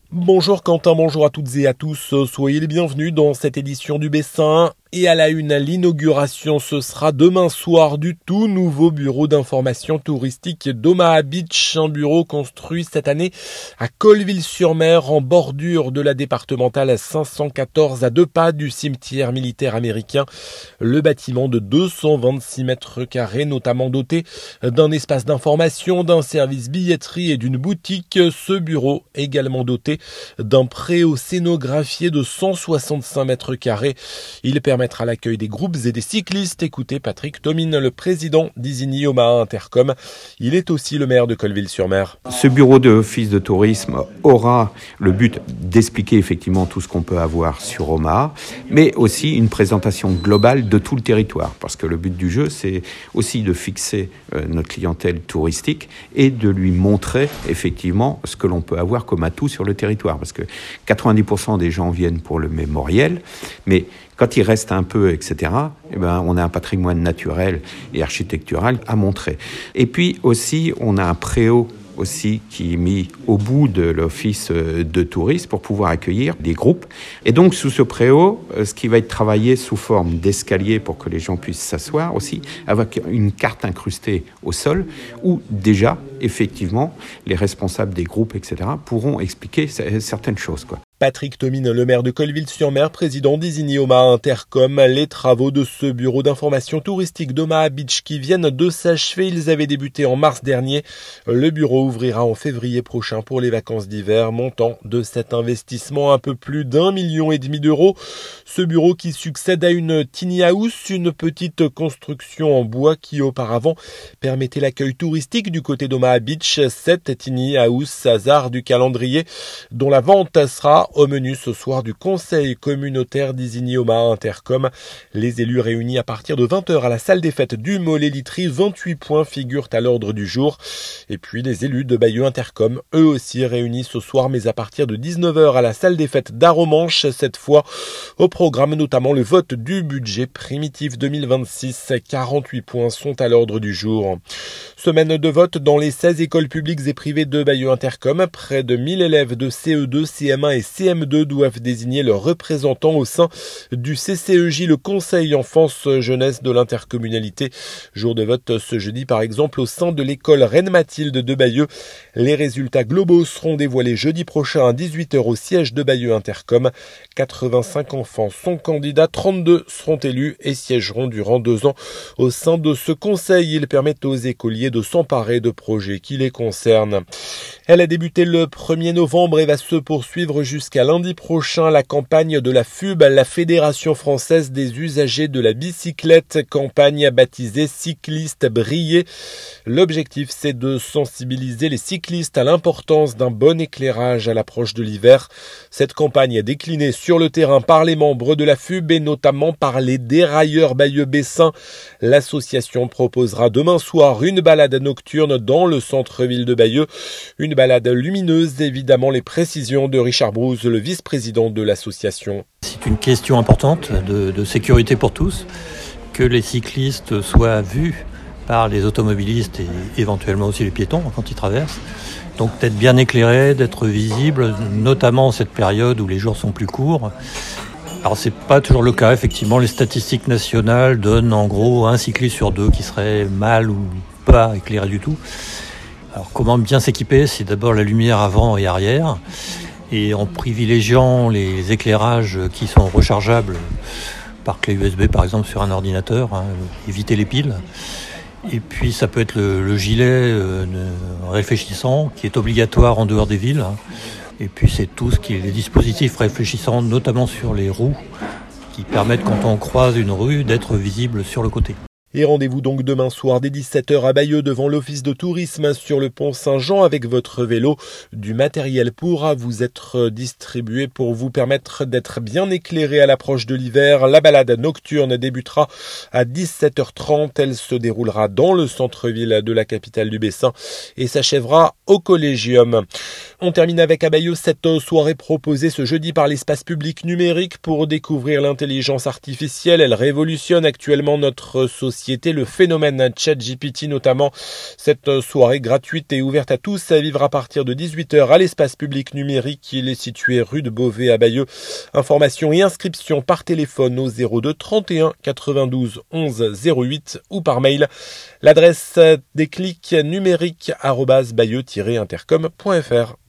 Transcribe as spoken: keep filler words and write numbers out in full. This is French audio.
Bonjour Quentin, bonjour à toutes et à tous, soyez les bienvenus dans cette édition du Bessin. Et à la une, l'inauguration, ce sera demain soir du tout nouveau bureau d'information touristique d'Omaha Beach, un bureau construit cette année à Colleville-sur-Mer en bordure de la départementale cinq cent quatorze à deux pas du cimetière militaire américain. Le bâtiment de deux cent vingt-six mètres carrés, notamment doté d'un espace d'information, d'un service billetterie et d'une boutique. Ce bureau également doté d'un préau scénographié de cent soixante-cinq mètres carrés. Il permet permettre à l'accueil des groupes et des cyclistes. Écoutez Patrick Tomine, le président d'Isigny Omaha Intercom. Il est aussi le maire de Colleville-sur-Mer. Ce bureau d'office de tourisme aura le but d'expliquer effectivement tout ce qu'on peut avoir sur Omaha, mais aussi une présentation globale de tout le territoire. Parce que le but du jeu, c'est aussi de fixer euh, notre clientèle touristique et de lui montrer effectivement ce que l'on peut avoir comme atout sur le territoire. Parce que quatre-vingt-dix pour cent des gens viennent pour le mémoriel, mais quand il reste un peu, et cetera, eh ben, on a un patrimoine naturel et architectural à montrer. Et puis aussi, on a un préau aussi qui est mis au bout de l'office de tourisme pour pouvoir accueillir des groupes. Et donc, sous ce préau, ce qui va être travaillé sous forme d'escalier pour que les gens puissent s'asseoir aussi, avec une carte incrustée au sol, où déjà, effectivement, les responsables des groupes, et cetera, pourront expliquer certaines choses, quoi. Patrick Tomine, le maire de Colleville-sur-Mer, président d'Isigny Omaha Intercom. Les travaux de ce bureau d'information touristique d'Omaha Beach qui viennent de s'achever, ils avaient débuté en mars dernier. Le bureau ouvrira en février prochain pour les vacances d'hiver, montant de cet investissement un peu plus d'un million et demi d'euros. Ce bureau qui succède à une tiny house, une petite construction en bois qui auparavant permettait l'accueil touristique du côté d'Omaha Beach. Cette tiny house, hasard du calendrier, dont la vente sera au menu ce soir du conseil communautaire d'Isigny Omaha Intercom. Les élus réunis à partir de vingt heures à la salle des fêtes du Mollet-Literie, vingt-huit points figurent à l'ordre du jour. Et puis les élus de Bayeux Intercom, eux aussi réunis ce soir, mais à partir de dix-neuf heures à la salle des fêtes d'Aromanche. Cette fois, au programme notamment le vote du budget primitif deux mille vingt-six. quarante-huit points sont à l'ordre du jour. Semaine de vote dans les seize écoles publiques et privées de Bayeux Intercom. Près de mille élèves de C E deux, C M un et C M deux doivent désigner leurs représentants au sein du C C E J, le Conseil Enfance-Jeunesse de l'intercommunalité. Jour de vote ce jeudi par exemple au sein de l'école Reine-Mathilde de Bayeux. Les résultats globaux seront dévoilés jeudi prochain à dix-huit heures au siège de Bayeux Intercom. quatre-vingt-cinq enfants sont candidats, trente-deux seront élus et siégeront durant deux ans au sein de ce conseil. Il permet aux écoliers de s'emparer de projets qui les concernent. Elle a débuté le premier novembre et va se poursuivre jusqu'à lundi prochain. La campagne de la F U B, la Fédération française des usagers de la bicyclette, campagne baptisée Cyclistes briller. L'objectif, c'est de sensibiliser les cyclistes à l'importance d'un bon éclairage à l'approche de l'hiver. Cette campagne est déclinée sur le terrain par les membres de la F U B et notamment par les dérailleurs Bayeux-Bessin. L'association proposera demain soir une balade nocturne dans le centre-ville de Bayeux. Une balade lumineuse, évidemment les précisions de Richard Brouze, le vice-président de l'association. C'est une question importante de, de sécurité pour tous, que les cyclistes soient vus par les automobilistes et éventuellement aussi les piétons quand ils traversent. Donc d'être bien éclairés, d'être visibles, notamment en cette période où les jours sont plus courts. Alors c'est pas toujours le cas, effectivement, les statistiques nationales donnent en gros un cycliste sur deux qui serait mal ou pas éclairé du tout. Alors comment bien s'équiper? C'est d'abord la lumière avant et arrière, et en privilégiant les éclairages qui sont rechargeables par clé U S B par exemple sur un ordinateur, hein, éviter les piles. Et puis ça peut être le, le gilet euh, réfléchissant qui est obligatoire en dehors des villes. Hein. Et puis c'est tout ce qui est les dispositifs réfléchissants, notamment sur les roues, qui permettent quand on croise une rue d'être visible sur le côté. Et rendez-vous donc demain soir dès dix-sept heures à Bayeux devant l'office de tourisme sur le pont Saint-Jean avec votre vélo. Du matériel pourra vous être distribué pour vous permettre d'être bien éclairé à l'approche de l'hiver. La balade nocturne débutera à dix-sept heures trente. Elle se déroulera dans le centre-ville de la capitale du Bessin et s'achèvera au Collégium. On termine avec à Bayeux cette soirée proposée ce jeudi par l'espace public numérique pour découvrir l'intelligence artificielle. Elle révolutionne actuellement notre société société. Le phénomène ChatGPT notamment. Cette soirée gratuite et ouverte à tous à vivre à partir de dix-huit heures à l'espace public numérique. Il est situé rue de Beauvais à Bayeux. Informations et inscriptions par téléphone au zéro deux trente et un quatre-vingt-douze onze zéro huit ou par mail. L'adresse déclic numérique arobase bayeux tiret intercom point fr.